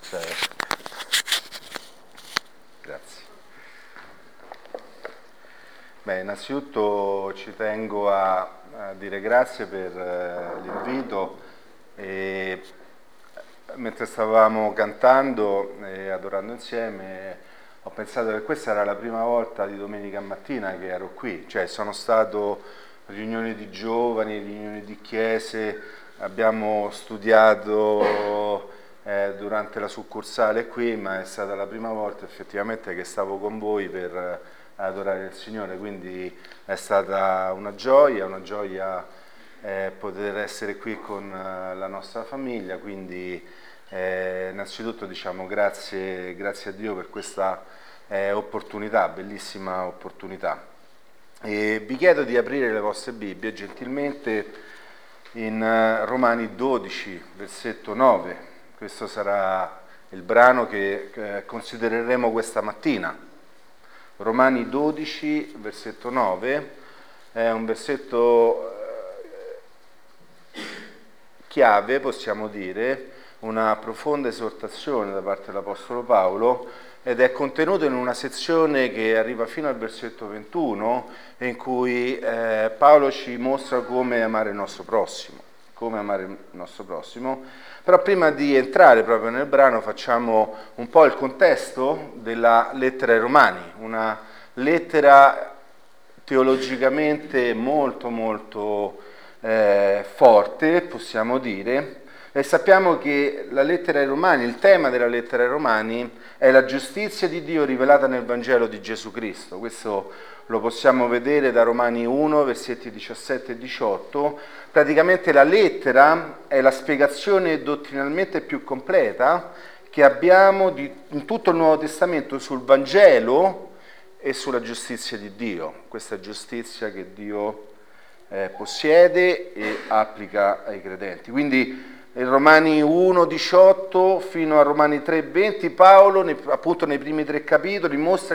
Grazie. Beh, innanzitutto ci tengo a dire grazie per l'invito e mentre stavamo cantando e adorando insieme ho pensato che questa era la prima volta di domenica mattina che ero qui, cioè sono stato a riunioni di giovani, riunioni di chiese, abbiamo studiato durante la succursale qui, ma è stata la prima volta effettivamente che stavo con voi per adorare il Signore, quindi è stata una gioia poter essere qui con la nostra famiglia, quindi innanzitutto diciamo grazie a Dio per questa opportunità, bellissima opportunità. E vi chiedo di aprire le vostre Bibbie gentilmente in Romani 12, versetto 9. Questo sarà il brano che considereremo questa mattina. Romani 12, versetto 9, è un versetto chiave, possiamo dire, una profonda esortazione da parte dell'Apostolo Paolo, ed è contenuto in una sezione che arriva fino al versetto 21, in cui Paolo ci mostra come amare il nostro prossimo. Però prima di entrare proprio nel brano facciamo un po' il contesto della lettera ai Romani, una lettera teologicamente molto forte, possiamo dire, e sappiamo che la lettera ai Romani, il tema della lettera ai Romani è la giustizia di Dio rivelata nel Vangelo di Gesù Cristo. Questo lo possiamo vedere da Romani 1, versetti 17 e 18. Praticamente la lettera è la spiegazione dottrinalmente più completa che abbiamo in tutto il Nuovo Testamento sul Vangelo e sulla giustizia di Dio, questa giustizia che Dio possiede e applica ai credenti. Quindi in Romani 1,18 fino a Romani 3,20 Paolo, appunto nei primi 3 capitoli, mostra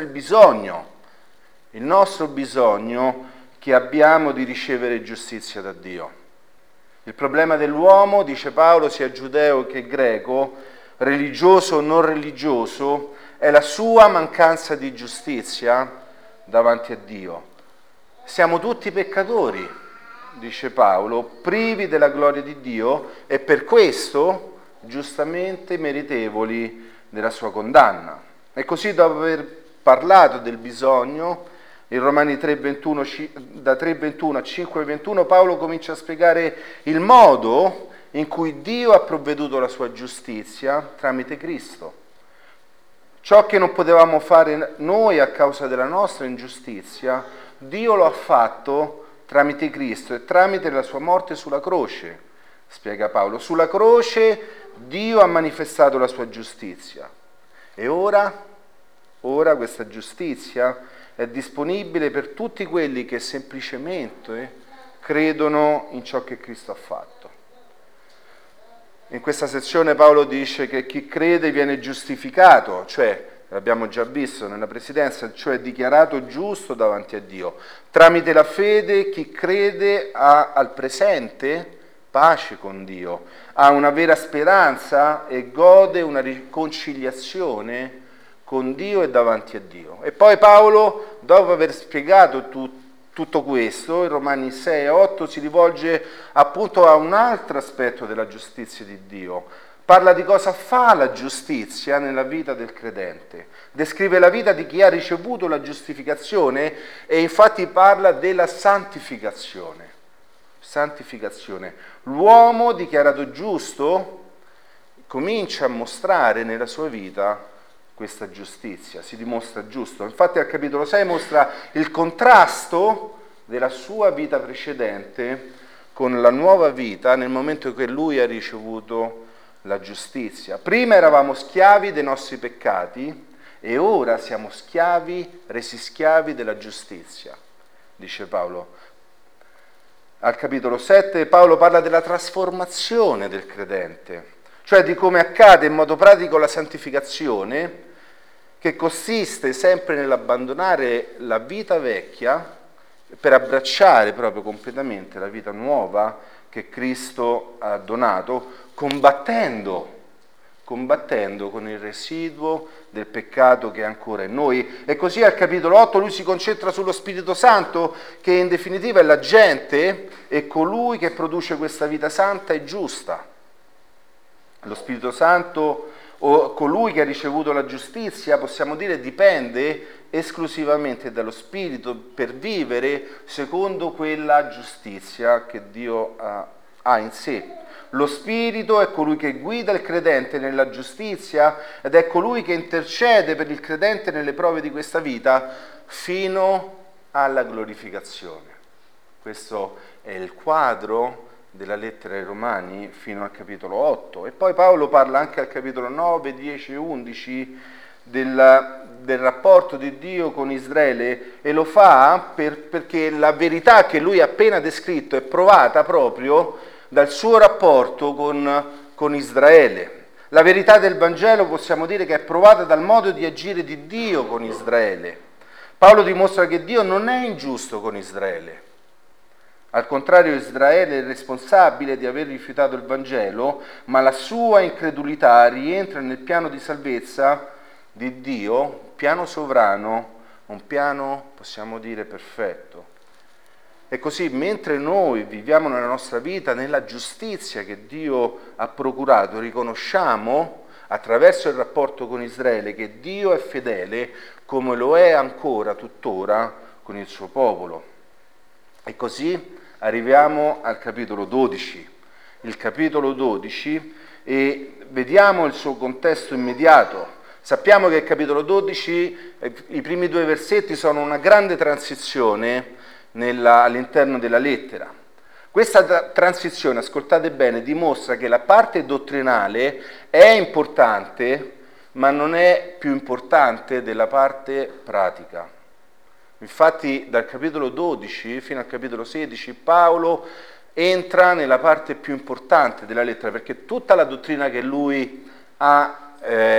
il nostro bisogno che abbiamo di ricevere giustizia da Dio. Il problema dell'uomo, dice Paolo, sia giudeo che greco, religioso o non religioso, è la sua mancanza di giustizia davanti a Dio. Siamo tutti peccatori, dice Paolo, privi della gloria di Dio e per questo giustamente meritevoli della sua condanna. E così, dopo aver parlato del bisogno, in Romani 3:21, da 3:21 a 5:21, Paolo comincia a spiegare il modo in cui Dio ha provveduto la sua giustizia tramite Cristo. Ciò che non potevamo fare noi a causa della nostra ingiustizia, Dio lo ha fatto tramite Cristo e tramite la sua morte sulla croce, spiega Paolo. Sulla croce Dio ha manifestato la sua giustizia e ora questa giustizia è disponibile per tutti quelli che semplicemente credono in ciò che Cristo ha fatto. In questa sezione Paolo dice che chi crede viene giustificato, cioè, l'abbiamo già visto nella precedenza, cioè dichiarato giusto davanti a Dio. Tramite la fede chi crede ha al presente pace con Dio, ha una vera speranza e gode una riconciliazione con Dio e davanti a Dio. E poi Paolo, dopo aver spiegato tutto questo, in Romani 6 e 8 si rivolge appunto a un altro aspetto della giustizia di Dio. Parla di cosa fa la giustizia nella vita del credente. Descrive la vita di chi ha ricevuto la giustificazione e infatti parla della santificazione. L'uomo dichiarato giusto comincia a mostrare nella sua vita questa giustizia, si dimostra giusto. Infatti al capitolo 6 mostra il contrasto della sua vita precedente con la nuova vita nel momento in cui lui ha ricevuto la giustizia. Prima eravamo schiavi dei nostri peccati e ora siamo resi schiavi della giustizia, dice Paolo. Al capitolo 7 Paolo parla della trasformazione del credente, cioè di come accade in modo pratico la santificazione, che consiste sempre nell'abbandonare la vita vecchia per abbracciare proprio completamente la vita nuova che Cristo ha donato, combattendo combattendo con il residuo del peccato che è ancora in noi. E così al capitolo 8 lui si concentra sullo Spirito Santo, che in definitiva è l'agente e colui che produce questa vita santa e giusta. Lo Spirito Santo, o colui che ha ricevuto la giustizia, possiamo dire, dipende esclusivamente dallo Spirito per vivere secondo quella giustizia che Dio ha in sé. Lo Spirito è colui che guida il credente nella giustizia ed è colui che intercede per il credente nelle prove di questa vita fino alla glorificazione. Questo è il quadro della lettera ai Romani fino al capitolo 8. E poi Paolo parla anche al capitolo 9, 10 e 11 del rapporto di Dio con Israele, e lo fa perché la verità che lui ha appena descritto è provata proprio dal suo rapporto con Israele. La verità del Vangelo possiamo dire che è provata dal modo di agire di Dio con Israele. Paolo dimostra che Dio non è ingiusto con Israele. Al contrario, Israele è responsabile di aver rifiutato il Vangelo, ma la sua incredulità rientra nel piano di salvezza di Dio, piano sovrano, un piano, possiamo dire, perfetto. E così, mentre noi viviamo nella nostra vita nella giustizia che Dio ha procurato, riconosciamo attraverso il rapporto con Israele che Dio è fedele come lo è ancora tuttora con il suo popolo. E così arriviamo al capitolo 12. Il capitolo 12, e vediamo il suo contesto immediato. Sappiamo che il capitolo 12, i primi 2 versetti sono una grande transizione all'interno della lettera. Questa transizione, ascoltate bene, dimostra che la parte dottrinale è importante, ma non è più importante della parte pratica. Infatti dal capitolo 12 fino al capitolo 16 Paolo entra nella parte più importante della lettera, perché tutta la dottrina che lui ha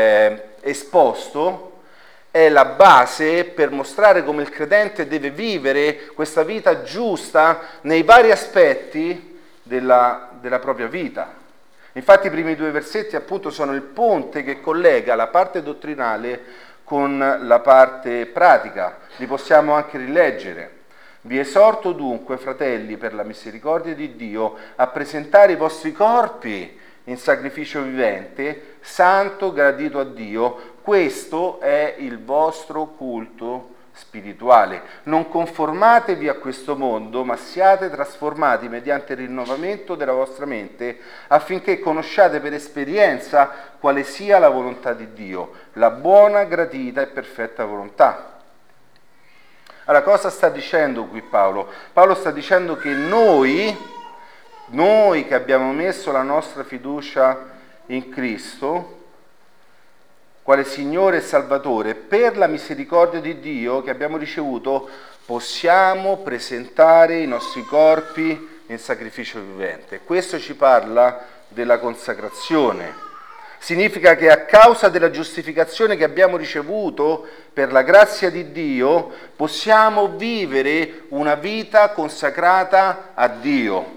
esposto è la base per mostrare come il credente deve vivere questa vita giusta nei vari aspetti della propria vita. Infatti i primi 2 versetti appunto sono il ponte che collega la parte dottrinale con la parte pratica. Li possiamo anche rileggere. Vi esorto dunque, fratelli, per la misericordia di Dio, a presentare i vostri corpi in sacrificio vivente, santo, gradito a Dio. Questo è il vostro culto spirituale. Non conformatevi a questo mondo, ma siate trasformati mediante il rinnovamento della vostra mente, affinché conosciate per esperienza quale sia la volontà di Dio, la buona, gradita e perfetta volontà. Allora, cosa sta dicendo qui Paolo? Paolo sta dicendo che noi che abbiamo messo la nostra fiducia in Cristo, quale Signore e Salvatore, per la misericordia di Dio che abbiamo ricevuto, possiamo presentare i nostri corpi in sacrificio vivente. Questo ci parla della consacrazione. Significa che a causa della giustificazione che abbiamo ricevuto per la grazia di Dio, possiamo vivere una vita consacrata a Dio.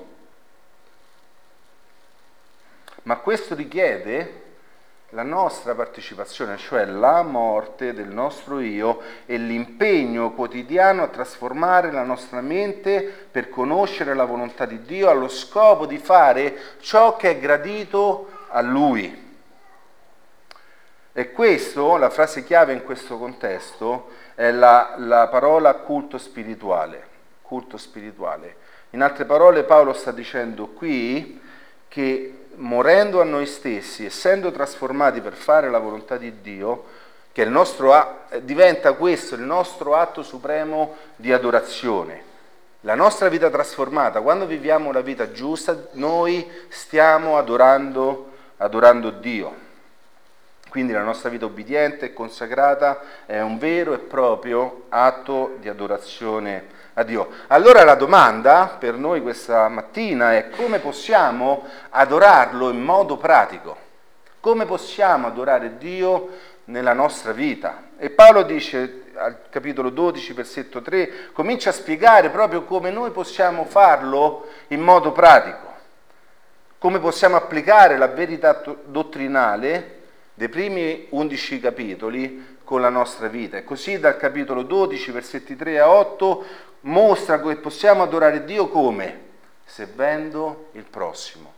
Ma questo richiede la nostra partecipazione, cioè la morte del nostro io e l'impegno quotidiano a trasformare la nostra mente per conoscere la volontà di Dio allo scopo di fare ciò che è gradito a Lui. E questo, la frase chiave in questo contesto, è la parola culto spirituale. Culto spirituale. In altre parole, Paolo sta dicendo qui che morendo a noi stessi, essendo trasformati per fare la volontà di Dio, che il nostro diventa questo il nostro atto supremo di adorazione. La nostra vita trasformata, quando viviamo la vita giusta, noi stiamo adorando Dio. Quindi la nostra vita obbediente e consacrata è un vero e proprio atto di adorazione a Dio. Allora la domanda per noi questa mattina è: come possiamo adorarlo in modo pratico? Come possiamo adorare Dio nella nostra vita? E Paolo dice al capitolo 12, versetto 3, comincia a spiegare proprio come noi possiamo farlo in modo pratico, come possiamo applicare la verità dottrinale dei primi 11 capitoli con la nostra vita. E così dal capitolo 12, versetti 3 a 8, mostra che possiamo adorare Dio come? Servendo il prossimo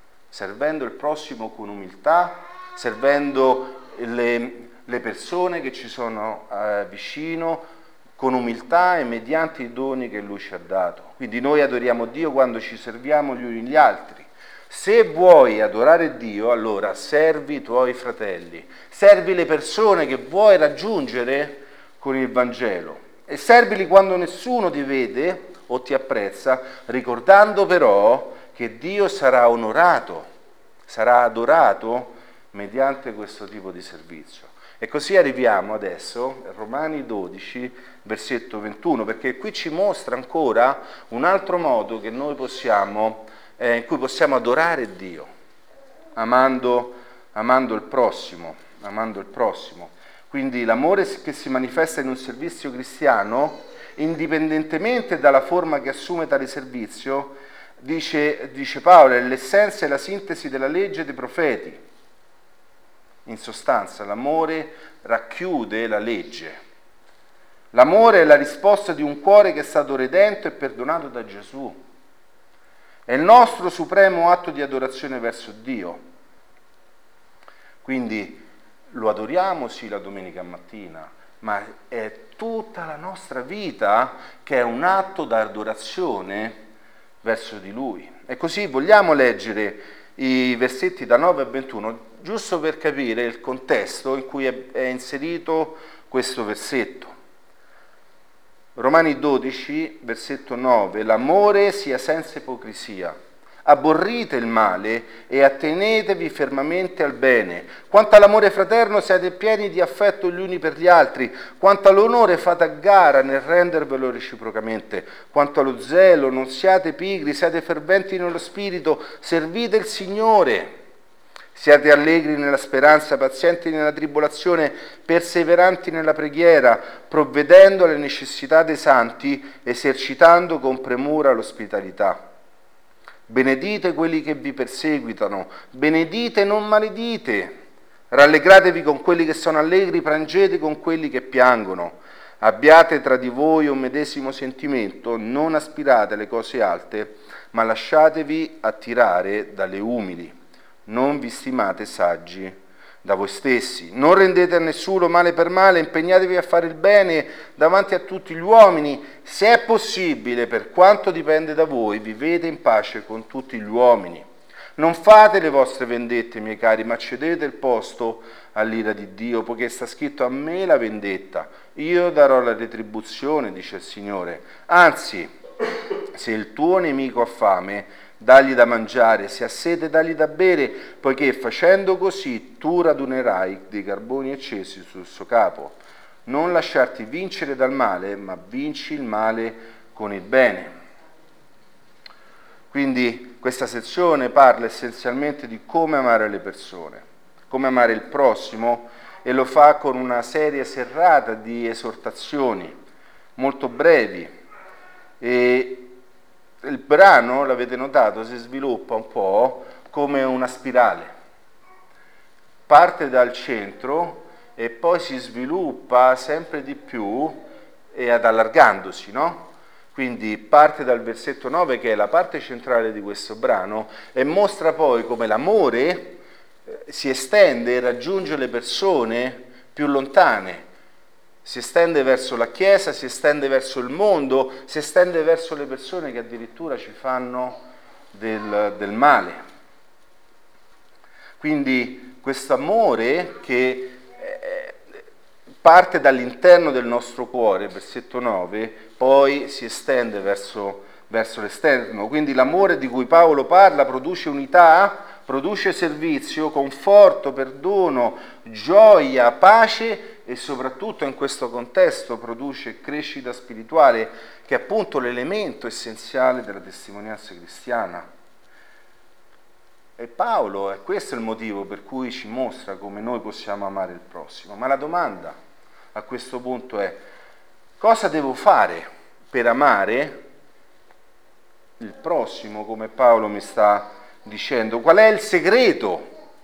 con umiltà, servendo le persone che ci sono vicino, con umiltà e mediante i doni che Lui ci ha dato. Quindi noi adoriamo Dio quando ci serviamo gli uni gli altri. Se vuoi adorare Dio, allora servi i tuoi fratelli, servi le persone che vuoi raggiungere con il Vangelo e servili quando nessuno ti vede o ti apprezza, ricordando però che Dio sarà onorato, sarà adorato mediante questo tipo di servizio. E così arriviamo adesso a Romani 12, versetto 21, perché qui ci mostra ancora un altro modo che noi in cui possiamo adorare Dio, amando il prossimo. Quindi l'amore che si manifesta in un servizio cristiano, indipendentemente dalla forma che assume tale servizio, dice Paolo, è l'essenza e la sintesi della legge dei profeti. In sostanza, l'amore racchiude la legge. L'amore è la risposta di un cuore che è stato redento e perdonato da Gesù. È il nostro supremo atto di adorazione verso Dio. Quindi lo adoriamo sì la domenica mattina, ma è tutta la nostra vita che è un atto d'adorazione verso di Lui. E così vogliamo leggere i versetti da 9 a 21, giusto per capire il contesto in cui è inserito questo versetto. Romani 12, versetto 9, l'amore sia senza ipocrisia, aborrite il male e attenetevi fermamente al bene. Quanto all'amore fraterno siate pieni di affetto gli uni per gli altri, quanto all'onore fate a gara nel rendervelo reciprocamente, quanto allo zelo non siate pigri, siate ferventi nello spirito, servite il Signore. Siate allegri nella speranza, pazienti nella tribolazione, perseveranti nella preghiera, provvedendo alle necessità dei santi, esercitando con premura l'ospitalità. Benedite quelli che vi perseguitano, benedite e non maledite. Rallegratevi con quelli che sono allegri, piangete con quelli che piangono. Abbiate tra di voi un medesimo sentimento, non aspirate alle cose alte, ma lasciatevi attirare dalle umili. Non vi stimate saggi da voi stessi, non rendete a nessuno male per male, impegnatevi a fare il bene davanti a tutti gli uomini, se è possibile, per quanto dipende da voi, vivete in pace con tutti gli uomini. Non fate le vostre vendette, miei cari, ma cedete il posto all'ira di Dio, poiché sta scritto: a me la vendetta, io darò la retribuzione, dice il Signore. Anzi, se il tuo nemico ha fame, dagli da mangiare, se ha sete, dagli da bere, poiché facendo così tu radunerai dei carboni accesi sul suo capo. Non lasciarti vincere dal male, ma vinci il male con il bene. Quindi questa sezione parla essenzialmente di come amare le persone, come amare il prossimo, e lo fa con una serie serrata di esortazioni molto brevi. E il brano, l'avete notato, si sviluppa un po' come una spirale. Parte dal centro e poi si sviluppa sempre di più e allargandosi, no? Quindi parte dal versetto 9, che è la parte centrale di questo brano, e mostra poi come l'amore si estende e raggiunge le persone più lontane. Si estende verso la Chiesa, si estende verso il mondo, si estende verso le persone che addirittura ci fanno del male. Quindi questo amore che parte dall'interno del nostro cuore, versetto 9, poi si estende verso l'esterno. Quindi l'amore di cui Paolo parla produce unità, produce servizio, conforto, perdono, gioia, pace e soprattutto in questo contesto produce crescita spirituale, che è appunto l'elemento essenziale della testimonianza cristiana. E Paolo, questo è il motivo per cui ci mostra come noi possiamo amare il prossimo. Ma la domanda a questo punto è: cosa devo fare per amare il prossimo, come Paolo mi sta dicendo? Qual è il segreto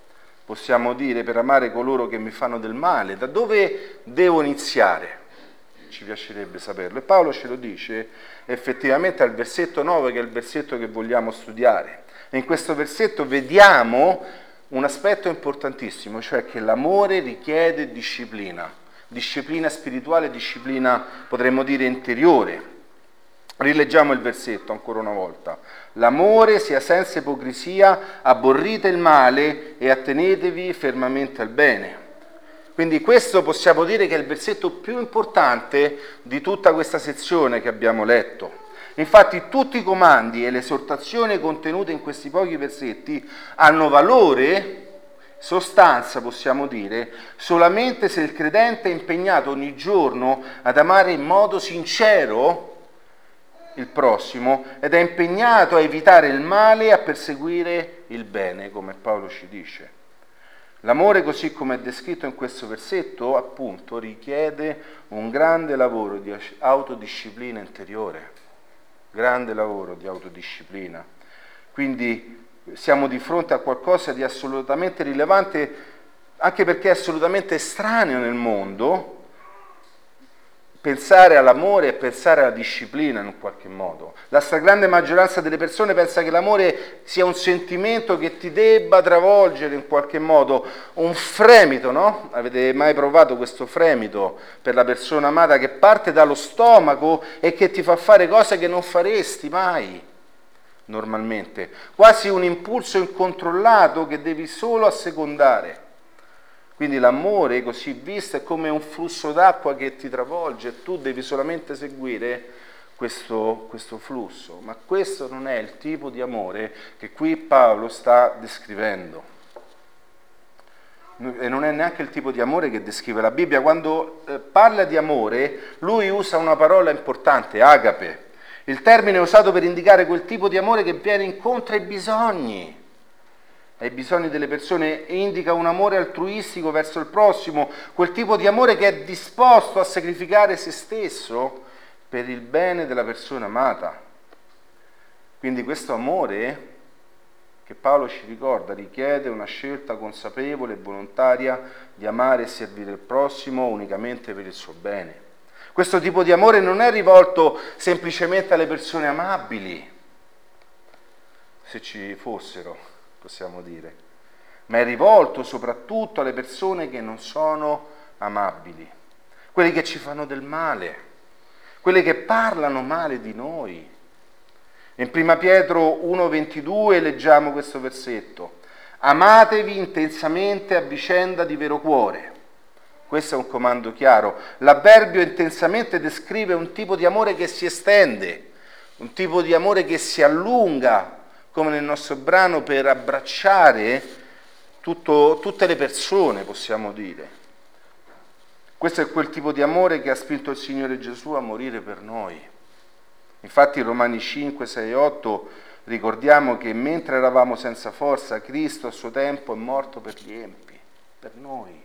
possiamo dire, per amare coloro che mi fanno del male? Da dove devo iniziare? Ci piacerebbe saperlo. E Paolo ce lo dice effettivamente al versetto 9, che è il versetto che vogliamo studiare. E in questo versetto vediamo un aspetto importantissimo, cioè che l'amore richiede disciplina spirituale, disciplina, potremmo dire, interiore. Rileggiamo il versetto ancora una volta. L'amore sia senza ipocrisia, aborrite il male e attenetevi fermamente al bene. Quindi questo possiamo dire che è il versetto più importante di tutta questa sezione che abbiamo letto. Infatti tutti i comandi e le esortazioni contenute in questi pochi versetti hanno valore, sostanza possiamo dire, solamente se il credente è impegnato ogni giorno ad amare in modo sincero il prossimo ed è impegnato a evitare il male e a perseguire il bene, come Paolo ci dice. L'amore, così come è descritto in questo versetto, appunto, richiede un grande lavoro di autodisciplina interiore. Grande lavoro di autodisciplina. Quindi siamo di fronte a qualcosa di assolutamente rilevante, anche perché è assolutamente estraneo nel mondo. Pensare all'amore e pensare alla disciplina in un qualche modo. La stragrande maggioranza delle persone pensa che l'amore sia un sentimento che ti debba travolgere in qualche modo, un fremito, no? Avete mai provato questo fremito per la persona amata che parte dallo stomaco e che ti fa fare cose che non faresti mai normalmente? Quasi un impulso incontrollato che devi solo assecondare. Quindi l'amore, così visto, è come un flusso d'acqua che ti travolge e tu devi solamente seguire questo flusso. Ma questo non è il tipo di amore che qui Paolo sta descrivendo. E non è neanche il tipo di amore che descrive la Bibbia. Quando parla di amore, lui usa una parola importante, agape. Il termine è usato per indicare quel tipo di amore che viene incontro ai bisogni delle persone, e indica un amore altruistico verso il prossimo, quel tipo di amore che è disposto a sacrificare se stesso per il bene della persona amata. Quindi questo amore che Paolo ci ricorda richiede una scelta consapevole e volontaria di amare e servire il prossimo unicamente per il suo bene. Questo tipo di amore non è rivolto semplicemente alle persone amabili, se ci fossero, possiamo dire, ma è rivolto soprattutto alle persone che non sono amabili, quelli che ci fanno del male, quelli che parlano male di noi. In 1 Pietro 1,22 leggiamo questo versetto: amatevi intensamente a vicenda di vero cuore. Questo è un comando chiaro. L'avverbio intensamente descrive un tipo di amore che si estende, un tipo di amore che si allunga, come nel nostro brano, per abbracciare tutte le persone, possiamo dire. Questo è quel tipo di amore che ha spinto il Signore Gesù a morire per noi. Infatti in Romani 5, 6 e 8 ricordiamo che mentre eravamo senza forza, Cristo a suo tempo è morto per gli empi, per noi.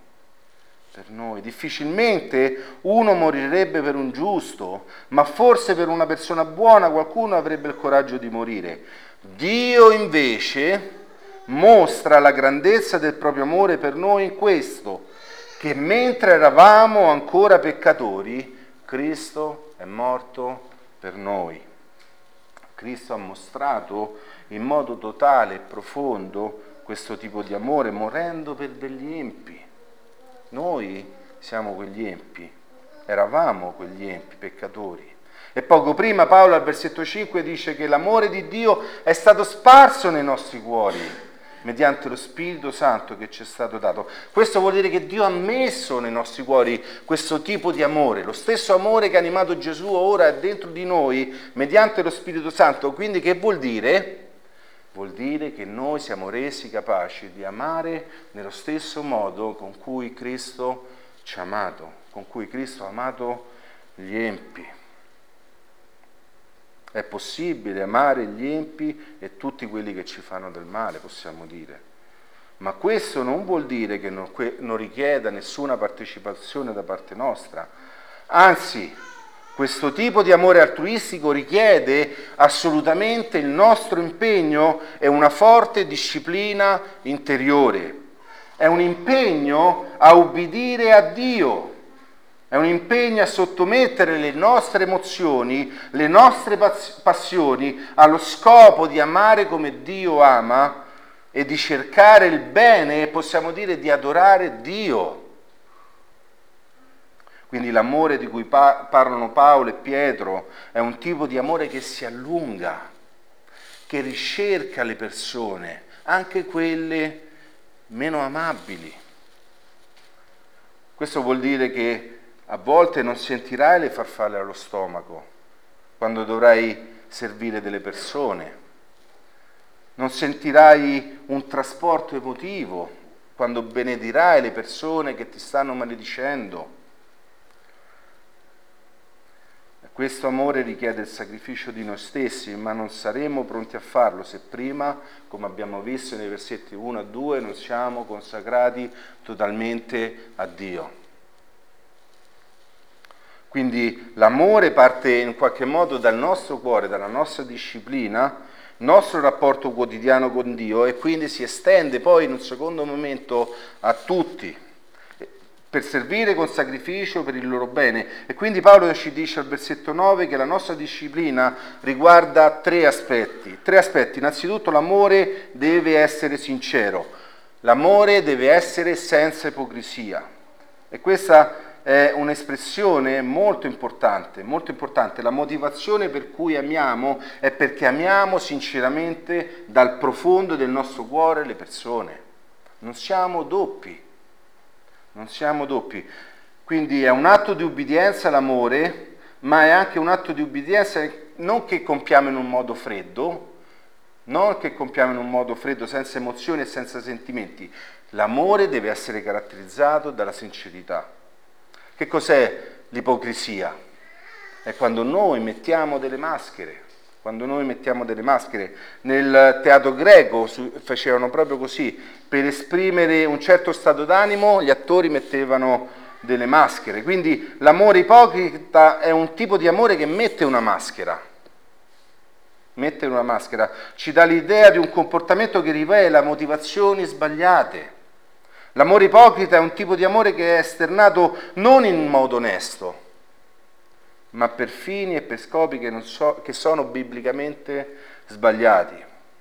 Difficilmente uno morirebbe per un giusto, ma forse per una persona buona qualcuno avrebbe il coraggio di morire. Dio invece mostra la grandezza del proprio amore per noi in questo, che mentre eravamo ancora peccatori, Cristo è morto per noi. Cristo ha mostrato in modo totale e profondo questo tipo di amore, morendo per degli empi. Noi siamo quegli empi, eravamo quegli empi, peccatori. E poco prima Paolo al versetto 5 dice che l'amore di Dio è stato sparso nei nostri cuori mediante lo Spirito Santo che ci è stato dato. Questo vuol dire che Dio ha messo nei nostri cuori questo tipo di amore, lo stesso amore che ha animato Gesù ora è dentro di noi mediante lo Spirito Santo. Quindi che vuol dire? Vuol dire che noi siamo resi capaci di amare nello stesso modo con cui Cristo ci ha amato, con cui Cristo ha amato gli empi. È possibile amare gli empi e tutti quelli che ci fanno del male, possiamo dire. Ma questo non vuol dire che non richieda nessuna partecipazione da parte nostra. Anzi, questo tipo di amore altruistico richiede assolutamente il nostro impegno e una forte disciplina interiore. è un impegno a ubbidire a Dio, è un impegno a sottomettere le nostre emozioni, le nostre passioni allo scopo di amare come Dio ama e di cercare il bene e possiamo dire di adorare Dio. Quindi l'amore di cui parlano Paolo e Pietro è un tipo di amore che si allunga, che ricerca le persone, anche quelle meno amabili. Questo vuol dire che a volte non sentirai le farfalle allo stomaco quando dovrai servire delle persone, non sentirai un trasporto emotivo quando benedirai le persone che ti stanno maledicendo. Questo amore richiede il sacrificio di noi stessi, ma non saremo pronti a farlo se prima, come abbiamo visto nei versetti 1 a 2, non siamo consacrati totalmente a Dio. Quindi l'amore parte in qualche modo dal nostro cuore, dalla nostra disciplina, il nostro rapporto quotidiano con Dio, e quindi si estende poi in un secondo momento a tutti, per servire con sacrificio per il loro bene. E quindi Paolo ci dice al versetto 9 che la nostra disciplina riguarda tre aspetti. Innanzitutto l'amore deve essere sincero, l'amore deve essere senza ipocrisia. E questa è un'espressione molto importante, molto importante. La motivazione per cui amiamo è perché amiamo sinceramente dal profondo del nostro cuore le persone. Non siamo doppi. Non siamo doppi. Quindi è un atto di ubbidienza l'amore, ma è anche un atto di ubbidienza non che compiamo in un modo freddo, senza emozioni e senza sentimenti. L'amore deve essere caratterizzato dalla sincerità. Che cos'è l'ipocrisia? È quando noi mettiamo delle maschere. Nel teatro greco facevano proprio così, per esprimere un certo stato d'animo gli attori mettevano delle maschere. Quindi l'amore ipocrita è un tipo di amore che mette una maschera, ci dà l'idea di un comportamento che rivela motivazioni sbagliate. L'amore ipocrita è un tipo di amore che è esternato non in modo onesto, ma per fini e per scopi che sono biblicamente sbagliati.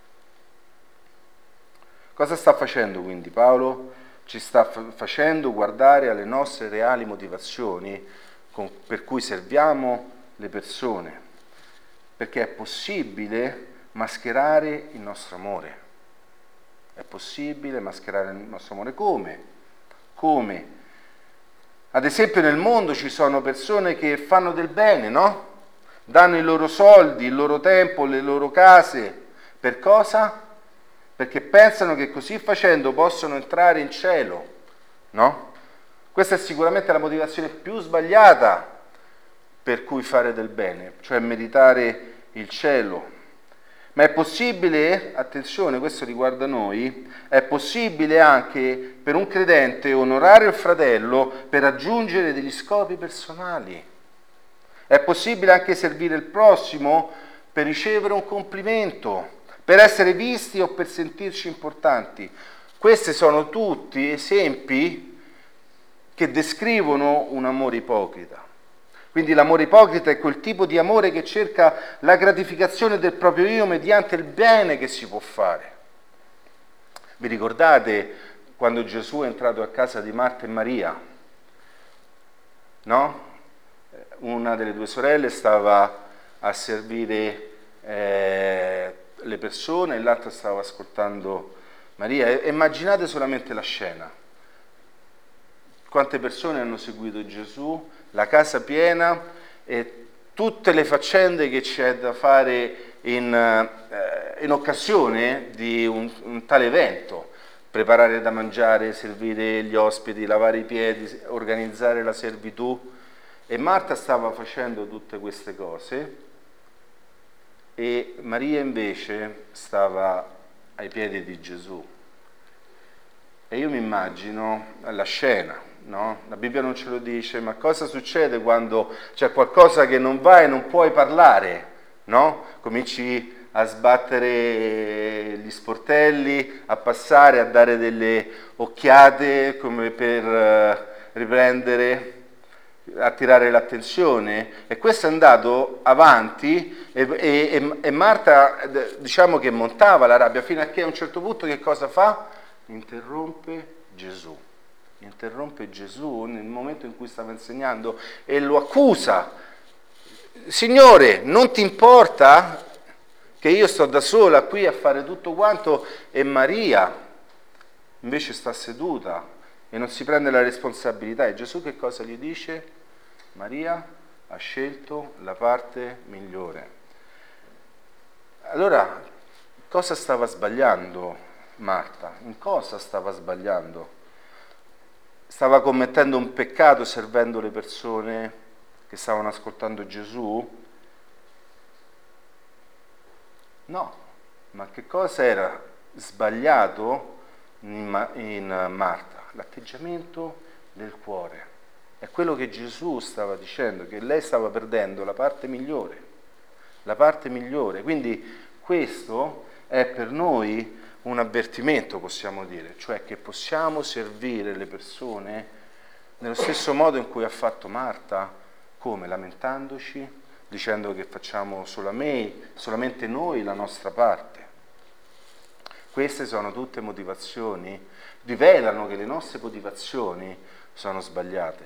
Cosa sta facendo quindi Paolo? Ci sta facendo guardare alle nostre reali motivazioni per cui serviamo le persone, perché è possibile mascherare il nostro amore. È possibile mascherare il nostro amore. Come? Ad esempio nel mondo ci sono persone che fanno del bene, no? Danno i loro soldi, il loro tempo, le loro case. Per cosa? Perché pensano che così facendo possono entrare in cielo, no? Questa è sicuramente la motivazione più sbagliata per cui fare del bene, cioè meritare il cielo. Ma è possibile, attenzione, questo riguarda noi, è possibile anche per un credente onorare il fratello per raggiungere degli scopi personali. È possibile anche servire il prossimo per ricevere un complimento, per essere visti o per sentirci importanti. Questi sono tutti esempi che descrivono un amore ipocrita. Quindi l'amore ipocrita è quel tipo di amore che cerca la gratificazione del proprio io mediante il bene che si può fare. Vi ricordate quando Gesù è entrato a casa di Marta e Maria? No? Una delle due sorelle stava a servire le persone e l'altra stava ascoltando Maria. E immaginate solamente la scena. Quante persone hanno seguito Gesù, la casa piena e tutte le faccende che c'è da fare in occasione di un tale evento. Preparare da mangiare, servire gli ospiti, lavare i piedi, organizzare la servitù. E Marta stava facendo tutte queste cose e Maria invece stava ai piedi di Gesù. E io mi immagino la scena, no? La Bibbia non ce lo dice, ma cosa succede quando c'è qualcosa che non va e non puoi parlare, no? Cominci a sbattere gli sportelli, a passare, a dare delle occhiate come per riprendere, attirare l'attenzione, e questo è andato avanti e Marta, diciamo che montava la rabbia fino a che a un certo punto che cosa fa? Interrompe Gesù nel momento in cui stava insegnando e lo accusa. Signore, non ti importa che io sto da sola qui a fare tutto quanto e Maria invece sta seduta e non si prende la responsabilità? E Gesù che cosa gli dice? Maria ha scelto la parte migliore. Allora, cosa stava sbagliando Marta? In cosa stava sbagliando? Stava commettendo un peccato servendo le persone che stavano ascoltando Gesù? No, ma che cosa era sbagliato in Marta? L'atteggiamento del cuore. È quello che Gesù stava dicendo, che lei stava perdendo la parte migliore. La parte migliore. Quindi questo è per noi un avvertimento, possiamo dire, cioè che possiamo servire le persone nello stesso modo in cui ha fatto Marta, come? Lamentandoci, dicendo che facciamo solamente noi la nostra parte. Queste sono tutte motivazioni, rivelano che le nostre motivazioni sono sbagliate.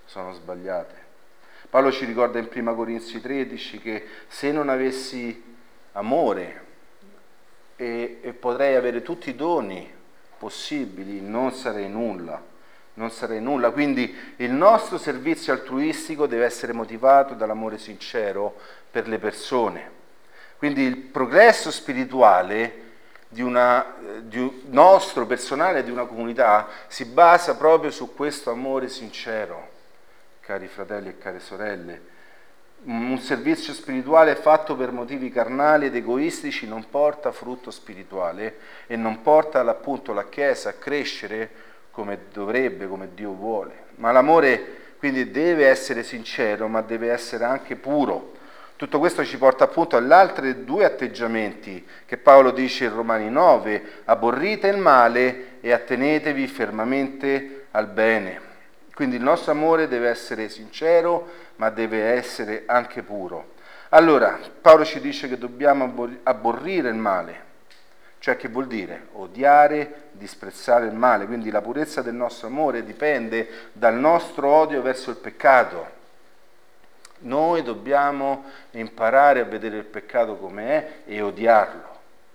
Paolo ci ricorda in 1 Corinzi 13 che se non avessi amore e potrei avere tutti i doni possibili, non sarei nulla. Quindi il nostro servizio altruistico deve essere motivato dall'amore sincero per le persone. Quindi il progresso spirituale di nostro personale, di una comunità, si basa proprio su questo amore sincero, cari fratelli e care sorelle. Un servizio spirituale fatto per motivi carnali ed egoistici non porta frutto spirituale e non porta appunto la Chiesa a crescere come dovrebbe, come Dio vuole. Ma l'amore quindi deve essere sincero, ma deve essere anche puro. Tutto questo ci porta appunto agli altri due atteggiamenti che Paolo dice in Romani 9: aborrite il male e attenetevi fermamente al bene. Quindi il nostro amore deve essere sincero, ma deve essere anche puro. Allora, Paolo ci dice che dobbiamo aborrire il male, cioè che vuol dire? Odiare, disprezzare il male. Quindi la purezza del nostro amore dipende dal nostro odio verso il peccato. Noi dobbiamo imparare a vedere il peccato com'è e odiarlo.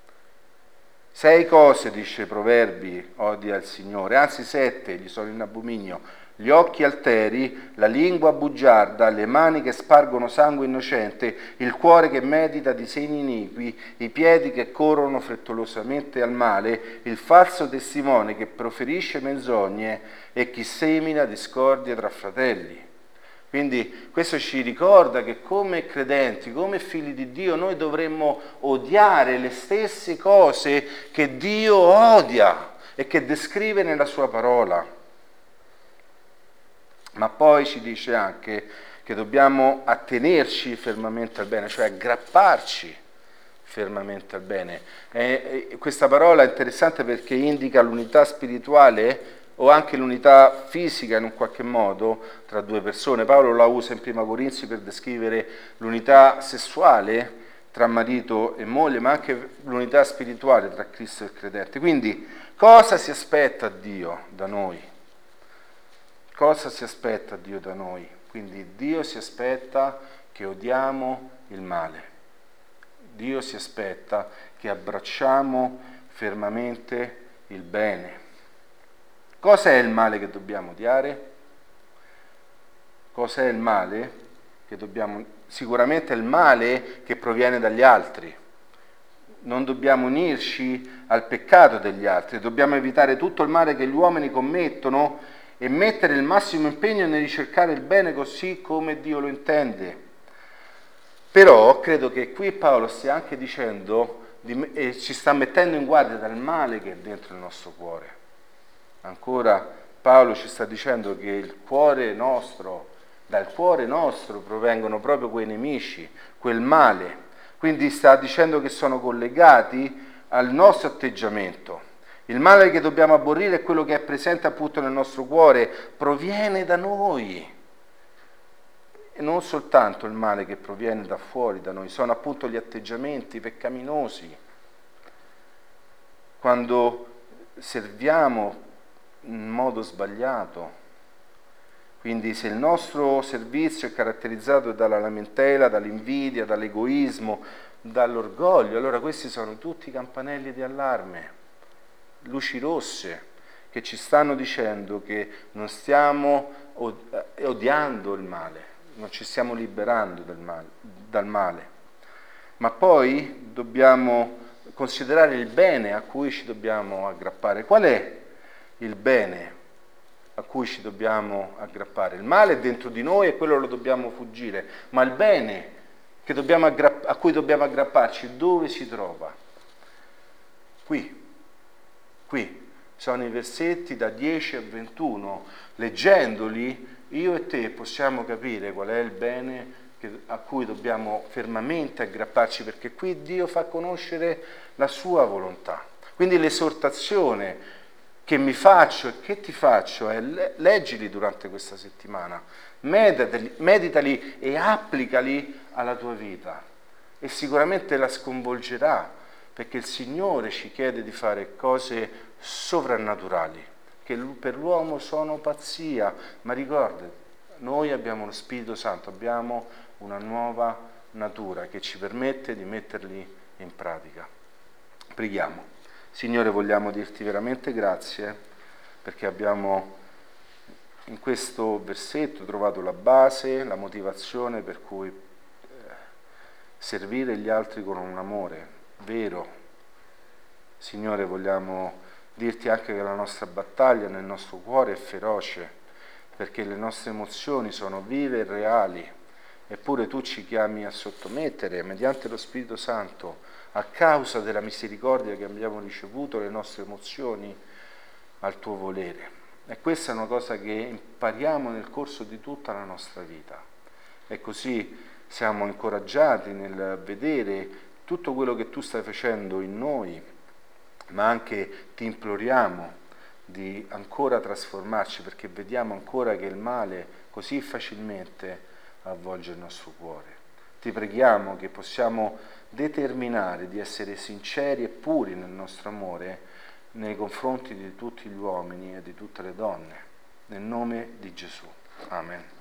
6 cose, dice Proverbi, odia il Signore, anzi 7 gli sono in abominio: gli occhi alteri, la lingua bugiarda, le mani che spargono sangue innocente, il cuore che medita disegni iniqui, i piedi che corrono frettolosamente al male, il falso testimone che proferisce menzogne e chi semina discordia tra fratelli. Quindi questo ci ricorda che come credenti, come figli di Dio, noi dovremmo odiare le stesse cose che Dio odia e che descrive nella sua parola. Ma poi ci dice anche che dobbiamo attenerci fermamente al bene, cioè aggrapparci fermamente al bene. Questa parola è interessante perché indica l'unità spirituale o anche l'unità fisica in un qualche modo tra due persone. Paolo la usa in 1 Corinzi per descrivere l'unità sessuale tra marito e moglie, ma anche l'unità spirituale tra Cristo e il credente. Quindi cosa si aspetta Dio da noi? Cosa si aspetta Dio da noi? Quindi Dio si aspetta che odiamo il male. Dio si aspetta che abbracciamo fermamente il bene. Cos'è il male che dobbiamo odiare? Cos'è il male che dobbiamo... Sicuramente è il male che proviene dagli altri. Non dobbiamo unirci al peccato degli altri, dobbiamo evitare tutto il male che gli uomini commettono e mettere il massimo impegno nel ricercare il bene così come Dio lo intende. Però credo che qui Paolo stia anche dicendo e ci sta mettendo in guardia dal male che è dentro il nostro cuore. Ancora Paolo ci sta dicendo che il cuore nostro, dal cuore nostro provengono proprio quei nemici, quel male. Quindi sta dicendo che sono collegati al nostro atteggiamento. Il male che dobbiamo aborrire è quello che è presente appunto nel nostro cuore, proviene da noi. E non soltanto il male che proviene da fuori da noi, sono appunto gli atteggiamenti peccaminosi. Quando serviamo in modo sbagliato. Quindi se il nostro servizio è caratterizzato dalla lamentela, dall'invidia, dall'egoismo, dall'orgoglio, allora questi sono tutti campanelli di allarme, luci rosse che ci stanno dicendo che non stiamo odiando il male, non ci stiamo liberando dal male. Ma poi dobbiamo considerare il bene a cui ci dobbiamo aggrappare. Qual è il bene a cui ci dobbiamo aggrappare? Il male è dentro di noi e quello lo dobbiamo fuggire, ma il bene che a cui dobbiamo aggrapparci dove si trova? Qui sono i versetti da 10 a 21. Leggendoli io e te possiamo capire qual è il bene a cui dobbiamo fermamente aggrapparci, perché qui Dio fa conoscere la sua volontà. Quindi l'esortazione che mi faccio e che ti faccio è leggili durante questa settimana, meditali e applicali alla tua vita e sicuramente la sconvolgerà, perché il Signore ci chiede di fare cose sovrannaturali, che per l'uomo sono pazzia, ma ricorda, noi abbiamo lo Spirito Santo, abbiamo una nuova natura che ci permette di metterli in pratica. Preghiamo. Signore, vogliamo dirti veramente grazie perché abbiamo in questo versetto trovato la base, la motivazione per cui servire gli altri con un amore vero. Signore, vogliamo dirti anche che la nostra battaglia nel nostro cuore è feroce, perché le nostre emozioni sono vive e reali, eppure tu ci chiami a sottomettere, mediante lo Spirito Santo, a causa della misericordia che abbiamo ricevuto, le nostre emozioni al tuo volere. E questa è una cosa che impariamo nel corso di tutta la nostra vita. E così siamo incoraggiati nel vedere tutto quello che tu stai facendo in noi, ma anche ti imploriamo di ancora trasformarci, perché vediamo ancora che il male così facilmente avvolge il nostro cuore. Ti preghiamo che possiamo determinare di essere sinceri e puri nel nostro amore nei confronti di tutti gli uomini e di tutte le donne, nel nome di Gesù. Amen.